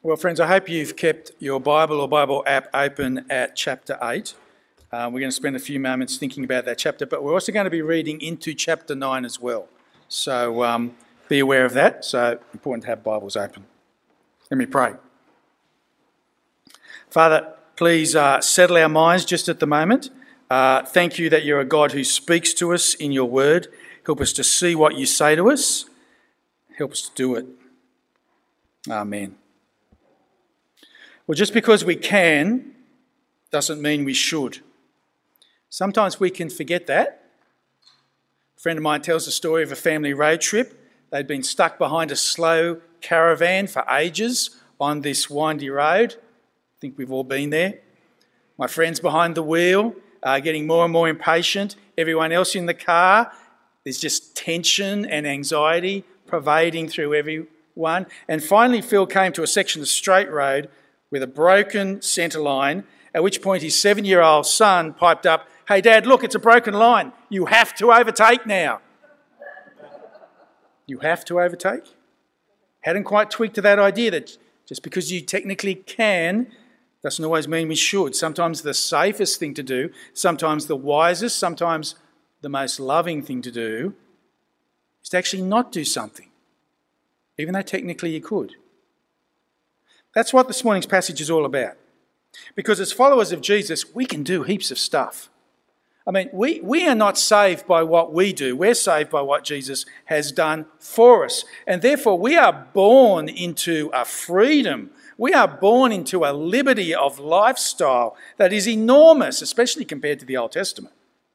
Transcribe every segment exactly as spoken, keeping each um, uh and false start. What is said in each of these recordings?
Well, friends, I hope you've kept your Bible or Bible app open at chapter eight. Uh, we're going to spend a few moments thinking about that chapter, but we're also going to be reading into chapter nine as well. So um, be aware of that. So important to have Bibles open. Let me pray. Father, please uh, settle our minds just at the moment. Uh, thank you that you're a God who speaks to us in your word. Help us to see what you say to us. Help us to do it. Amen. Well, just because we can doesn't mean we should. Sometimes we can forget that. A friend of mine tells the story of a family road trip. They'd been stuck behind a slow caravan for ages on this windy road. I think we've all been there. My friend's behind the wheel, uh, getting more and more impatient. Everyone else in the car, there's just tension and anxiety pervading through everyone. And finally, Phil came to a section of straight road with a broken centre line, at which point his seven-year-old son piped up, "Hey, Dad, look, it's a broken line. You have to overtake now." You have to overtake? Hadn't quite tweaked to that idea that just because you technically can doesn't always mean we should. Sometimes the safest thing to do, sometimes the wisest, sometimes the most loving thing to do is to actually not do something, even though technically you could. That's what this morning's passage is all about. Because as followers of Jesus, we can do heaps of stuff. I mean, we, we are not saved by what we do. We're saved by what Jesus has done for us. And therefore, we are born into a freedom. We are born into a liberty of lifestyle that is enormous, especially compared to the Old Testament.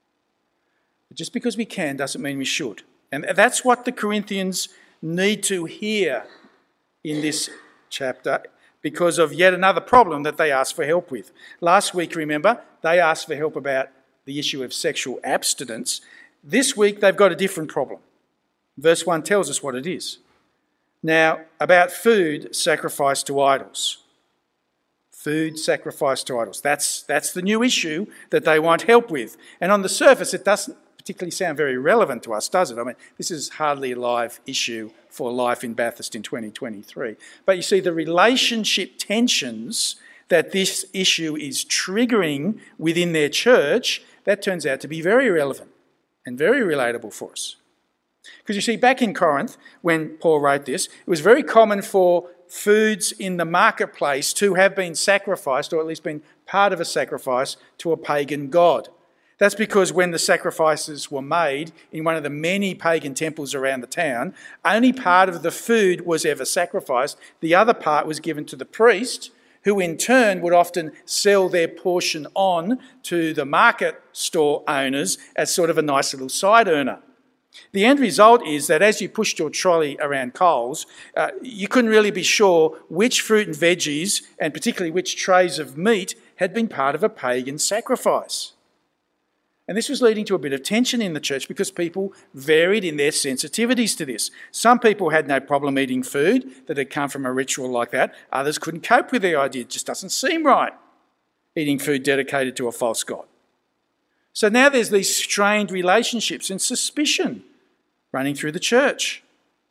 But just because we can doesn't mean we should. And that's what the Corinthians need to hear in this chapter, because of yet another problem that they asked for help with. Last week, remember, they asked for help about the issue of sexual abstinence. This week, they've got a different problem. Verse one tells us what it is. Now, about food sacrificed to idols. Food sacrificed to idols. That's, that's the new issue that they want help with. And on the surface, it doesn't particularly sound very relevant to us, does it? I mean, this is hardly a live issue for life in Bathurst in twenty twenty-three. But you see, the relationship tensions that this issue is triggering within their church, that turns out to be very relevant and very relatable for us. Because you see, back in Corinth, when Paul wrote this, it was very common for foods in the marketplace to have been sacrificed, or at least been part of a sacrifice, to a pagan god. That's because when the sacrifices were made in one of the many pagan temples around the town, only part of the food was ever sacrificed. The other part was given to the priest, who in turn would often sell their portion on to the market store owners as sort of a nice little side earner. The end result is that as you pushed your trolley around Coles, uh, you couldn't really be sure which fruit and veggies, and particularly which trays of meat, had been part of a pagan sacrifice. And this was leading to a bit of tension in the church because people varied in their sensitivities to this. Some people had no problem eating food that had come from a ritual like that. Others couldn't cope with the idea. It just doesn't seem right, eating food dedicated to a false god. So now there's these strained relationships and suspicion running through the church.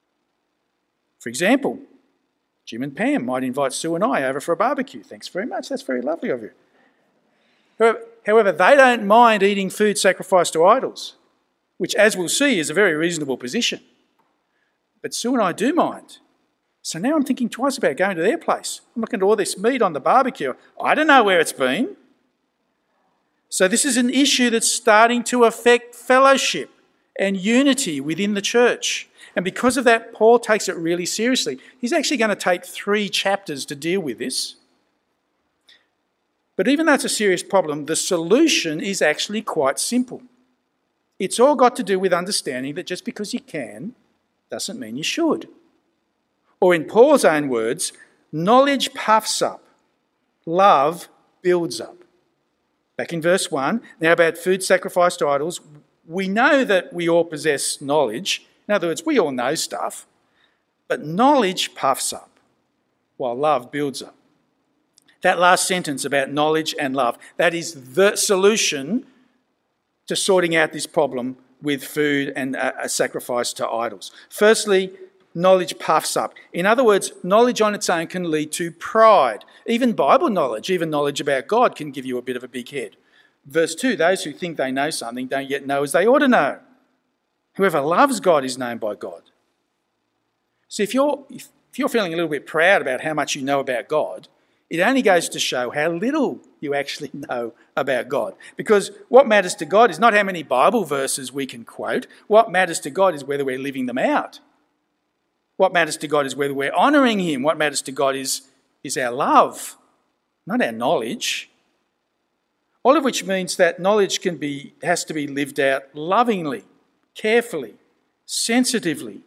For example, Jim and Pam might invite Sue and I over for a barbecue. Thanks very much. That's very lovely of you. However, they don't mind eating food sacrificed to idols, which, as we'll see, is a very reasonable position. But Sue and I do mind. So now I'm thinking twice about going to their place. I'm looking at all this meat on the barbecue. I don't know where it's been. So this is an issue that's starting to affect fellowship and unity within the church. And because of that, Paul takes it really seriously. He's actually going to take three chapters to deal with this. But even though it's a serious problem, the solution is actually quite simple. It's all got to do with understanding that just because you can doesn't mean you should. Or in Paul's own words, knowledge puffs up, love builds up. Back in verse one, now about food sacrificed to idols, we know that we all possess knowledge. In other words, we all know stuff. But knowledge puffs up, while love builds up. That last sentence about knowledge and love, that is the solution to sorting out this problem with food and a sacrifice to idols. Firstly, knowledge puffs up. In other words, knowledge on its own can lead to pride. Even Bible knowledge, even knowledge about God can give you a bit of a big head. Verse two, those who think they know something don't yet know as they ought to know. Whoever loves God is known by God. See, if you're, if you're feeling a little bit proud about how much you know about God, it only goes to show how little you actually know about God. Because what matters to God is not how many Bible verses we can quote. What matters to God is whether we're living them out. What matters to God is whether we're honouring him. What matters to God is, is our love, not our knowledge. All of which means that knowledge can be has to be lived out lovingly, carefully, sensitively.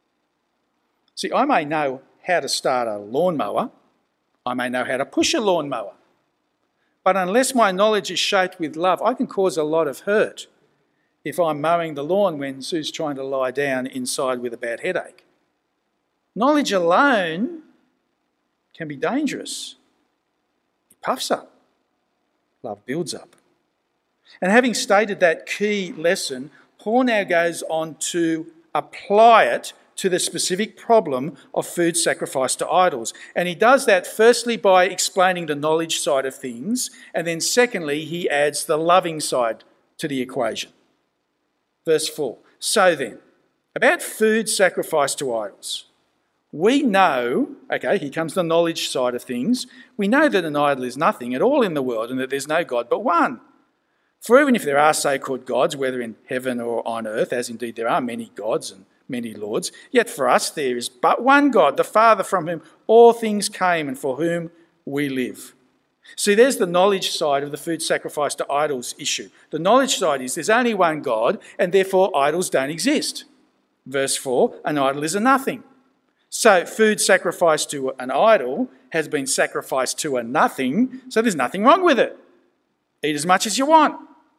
See, I may know how to start a lawnmower. I may know how to push a lawnmower. But unless my knowledge is shaped with love, I can cause a lot of hurt if I'm mowing the lawn when Sue's trying to lie down inside with a bad headache. Knowledge alone can be dangerous. It puffs up. Love builds up. And having stated that key lesson, Paul now goes on to apply it to the specific problem of food sacrificed to idols. And he does that firstly by explaining the knowledge side of things, and then secondly he adds the loving side to the equation. Verse four, so then, about food sacrificed to idols. We know, okay, here comes the knowledge side of things, we know that an idol is nothing at all in the world and that there's no God but one. For even if there are so-called gods, whether in heaven or on earth, as indeed there are many gods and many lords, yet for us there is but one God, the Father, from whom all things came and for whom we live. See, there's the knowledge side of the food sacrificed to idols issue. The knowledge side is there's only one God and therefore idols don't exist. Verse four, an idol is a nothing. So food sacrificed to an idol has been sacrificed to a nothing, so there's nothing wrong with it. Eat as much as you want.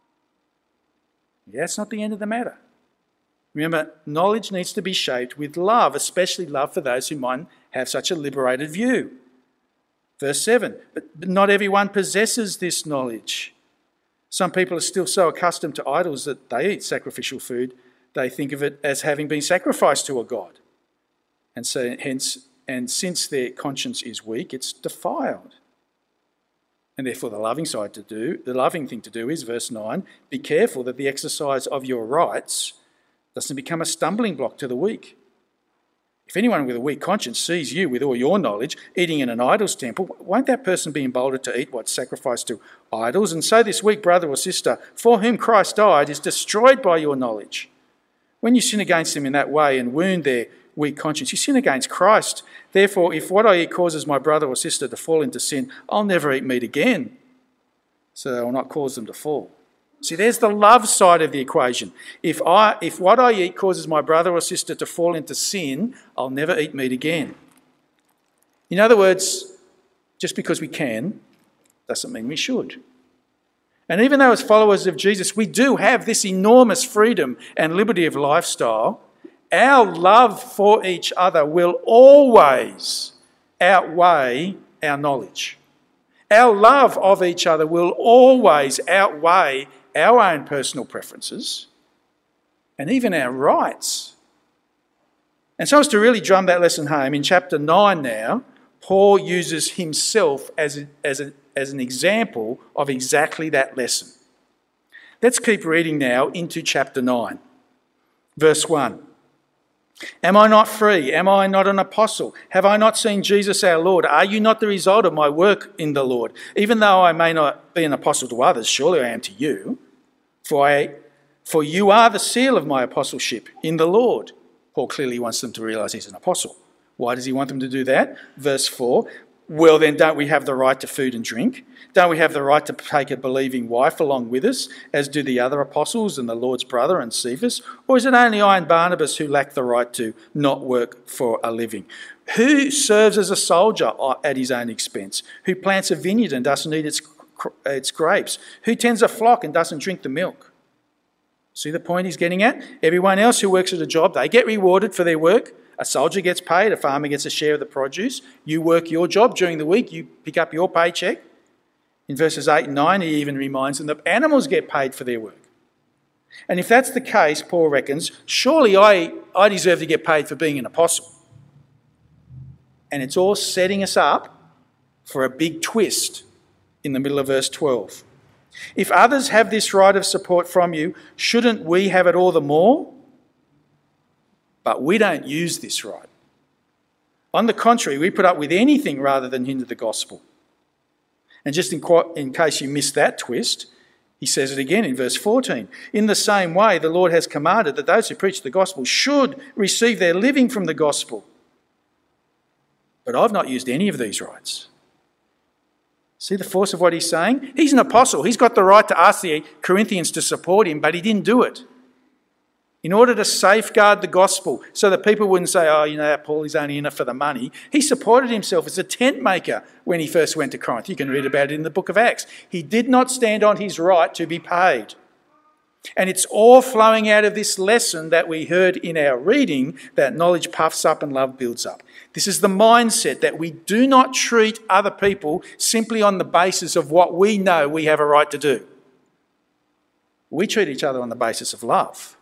Yeah, that's not the end of the matter. Remember, knowledge needs to be shaped with love, especially love for those who might have such a liberated view. Verse seven, but not everyone possesses this knowledge. Some people are still so accustomed to idols that they eat sacrificial food, they think of it as having been sacrificed to a god. And so hence, and since their conscience is weak, it's defiled. And therefore the loving side to do, the loving thing to do is, verse nine, be careful that the exercise of your rights doesn't become a stumbling block to the weak. If anyone with a weak conscience sees you with all your knowledge eating in an idol's temple, won't that person be emboldened to eat what's sacrificed to idols? And so this weak brother or sister, for whom Christ died, is destroyed by your knowledge. When you sin against them in that way and wound their weak conscience, you sin against Christ. Therefore, if what I eat causes my brother or sister to fall into sin, I'll never eat meat again, so that I will not cause them to fall. See, there's the love side of the equation. If I, if what I eat causes my brother or sister to fall into sin, I'll never eat meat again. In other words, just because we can doesn't mean we should. And even though as followers of Jesus we do have this enormous freedom and liberty of lifestyle, our love for each other will always outweigh our knowledge. Our love of each other will always outweigh our own personal preferences and even our rights. And so as to really drum that lesson home, in chapter nine now, Paul uses himself as, a, as, a, as an example of exactly that lesson. Let's keep reading now into chapter nine. Verse one. Am I not free? Am I not an apostle? Have I not seen Jesus our Lord? Are you not the result of my work in the Lord? Even though I may not be an apostle to others, surely I am to you. For, I, for you are the seal of my apostleship in the Lord. Paul clearly wants them to realise he's an apostle. Why does he want them to do that? Verse four. Well, then don't we have the right to food and drink? Don't we have the right to take a believing wife along with us, as do the other apostles and the Lord's brother and Cephas? Or is it only I and Barnabas who lack the right to not work for a living? Who serves as a soldier at his own expense? Who plants a vineyard and doesn't eat its, its grapes? Who tends a flock and doesn't drink the milk? See the point he's getting at? Everyone else who works at a job, they get rewarded for their work. A soldier gets paid, a farmer gets a share of the produce. You work your job during the week, you pick up your paycheck. In verses eight and nine, he even reminds them that animals get paid for their work. And if that's the case, Paul reckons, surely I, I deserve to get paid for being an apostle. And it's all setting us up for a big twist in the middle of verse twelve. If others have this right of support from you, shouldn't we have it all the more? But we don't use this right. On the contrary, we put up with anything rather than hinder the gospel. And just in, in case you missed that twist, he says it again in verse fourteen. In the same way, the Lord has commanded that those who preach the gospel should receive their living from the gospel. But I've not used any of these rights. See the force of what he's saying? He's an apostle. He's got the right to ask the Corinthians to support him, but he didn't do it. In order to safeguard the gospel so that people wouldn't say, oh, you know, Paul is only in it for the money. He supported himself as a tent maker when he first went to Corinth. You can read about it in the book of Acts. He did not stand on his right to be paid. And it's all flowing out of this lesson that we heard in our reading, that knowledge puffs up and love builds up. This is the mindset that we do not treat other people simply on the basis of what we know we have a right to do. We treat each other on the basis of love.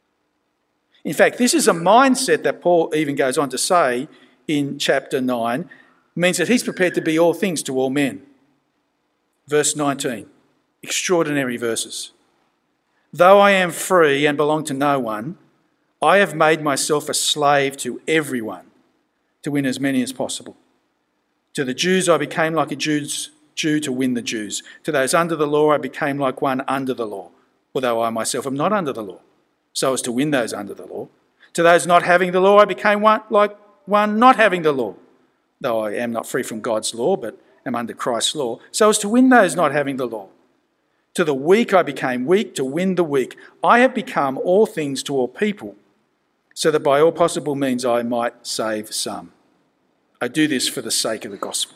In fact, this is a mindset that Paul even goes on to say in chapter nine, means that he's prepared to be all things to all men. Verse nineteen, extraordinary verses. Though I am free and belong to no one, I have made myself a slave to everyone to win as many as possible. To the Jews I became like a Jew's, Jew to win the Jews. To those under the law I became like one under the law, although I myself am not under the law, so as to win those under the law. To those not having the law I became one like one not having the law, though I am not free from God's law but am under Christ's law, so as to win those not having the law. To the weak I became weak to win the weak. I have become all things to all people, so that by all possible means I might save some. I do this for the sake of the gospel.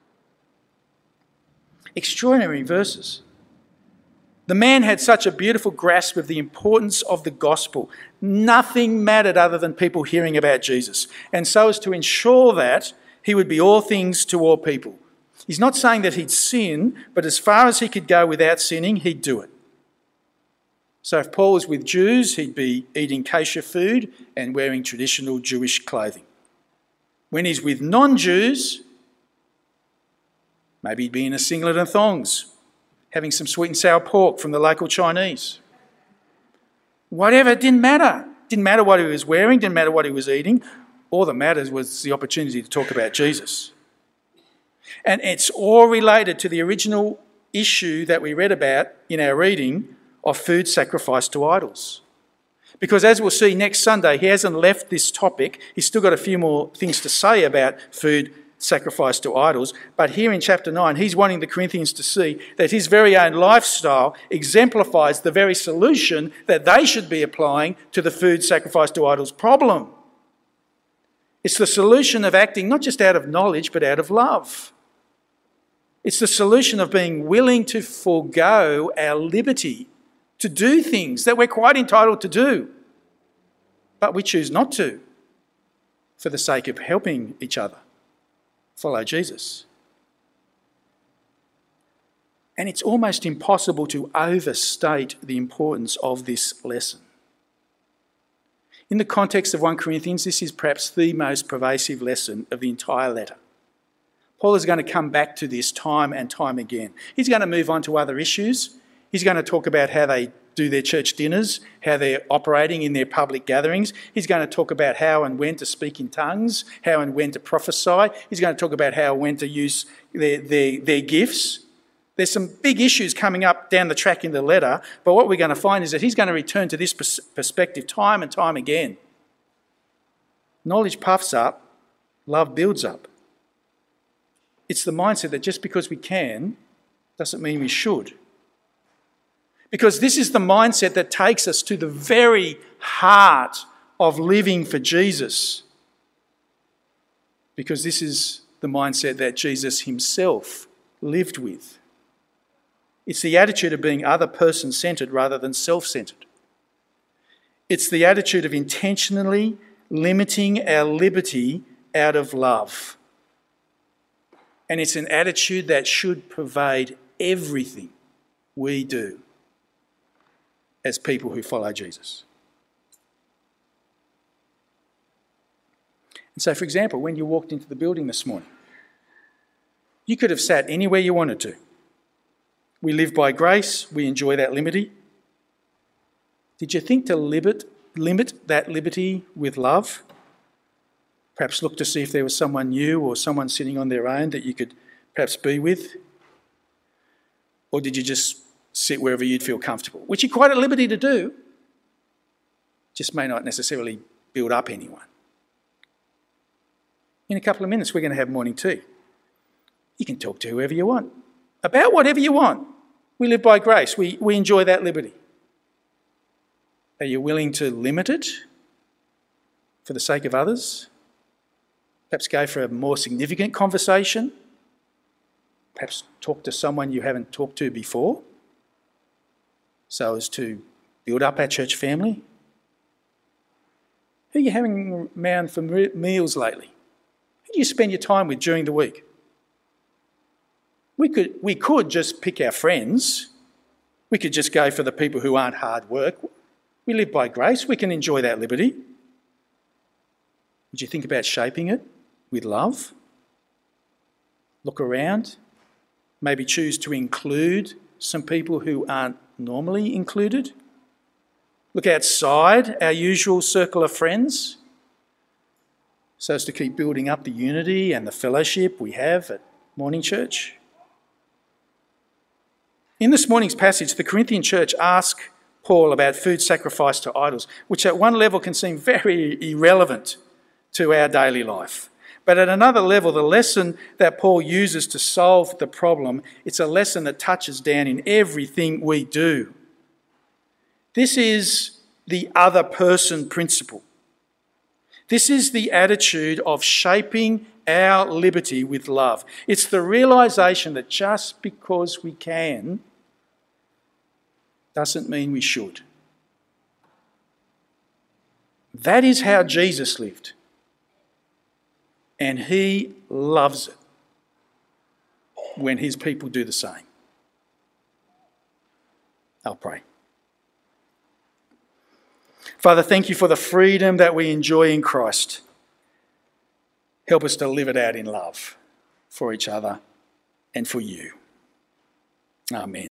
Extraordinary verses. The man had such a beautiful grasp of the importance of the gospel. Nothing mattered other than people hearing about Jesus. And so as to ensure that, he would be all things to all people. He's not saying that he'd sin, but as far as he could go without sinning, he'd do it. So if Paul was with Jews, he'd be eating kosher food and wearing traditional Jewish clothing. When he's with non-Jews, maybe he'd be in a singlet and thongs, having some sweet and sour pork from the local Chinese. Whatever, it didn't matter. Didn't matter what he was wearing, didn't matter what he was eating. All that matters was the opportunity to talk about Jesus. And it's all related to the original issue that we read about in our reading of food sacrificed to idols. Because as we'll see next Sunday, he hasn't left this topic. He's still got a few more things to say about food sacrificed to idols. But here in chapter nine, he's wanting the Corinthians to see that his very own lifestyle exemplifies the very solution that they should be applying to the food sacrificed to idols problem. It's the solution of acting not just out of knowledge, but out of love. It's the solution of being willing to forego our liberty to do things that we're quite entitled to do, but we choose not to for the sake of helping each other follow Jesus. And it's almost impossible to overstate the importance of this lesson. In the context of First Corinthians, this is perhaps the most pervasive lesson of the entire letter. Paul is going to come back to this time and time again. He's going to move on to other issues. He's going to talk about how they do their church dinners, how they're operating in their public gatherings. He's going to talk about how and when to speak in tongues, how and when to prophesy. He's going to talk about how and when to use their, their, their gifts. There's some big issues coming up down the track in the letter, but what we're going to find is that he's going to return to this pers- perspective time and time again. Knowledge puffs up, love builds up. It's the mindset that just because we can doesn't mean we should. Because this is the mindset that takes us to the very heart of living for Jesus. Because this is the mindset that Jesus himself lived with. It's the attitude of being other person-centred rather than self-centred. It's the attitude of intentionally limiting our liberty out of love. And it's an attitude that should pervade everything we do as people who follow Jesus. So, for example, when you walked into the building this morning, you could have sat anywhere you wanted to. We live by grace. We enjoy that liberty. Did you think to limit, limit that liberty with love? Perhaps look to see if there was someone new or someone sitting on their own that you could perhaps be with? Or did you just sit wherever you'd feel comfortable? Which you're quite at liberty to do, just may not necessarily build up anyone. In a couple of minutes, we're going to have morning tea. You can talk to whoever you want, about whatever you want. We live by grace. We, we enjoy that liberty. Are you willing to limit it for the sake of others? Perhaps go for a more significant conversation? Perhaps talk to someone you haven't talked to before, so as to build up our church family? Who are you having around for meals lately? Who do you spend your time with during the week? We could, we could just pick our friends. We could just go for the people who aren't hard work. We live by grace. We can enjoy that liberty. Would you think about shaping it with love? Look around. Maybe choose to include some people who aren't normally included. Look outside our usual circle of friends, so as to keep building up the unity and the fellowship we have at Morning Church. In this morning's passage, the Corinthian church asked Paul about food sacrificed to idols, which at one level can seem very irrelevant to our daily life. But at another level, the lesson that Paul uses to solve the problem, it's a lesson that touches down in everything we do. This is the other person principle. This is the attitude of shaping our liberty with love. It's the realisation that just because we can doesn't mean we should. That is how Jesus lived. And he loves it when his people do the same. I'll pray. Father, thank you for the freedom that we enjoy in Christ. Help us to live it out in love for each other and for you. Amen.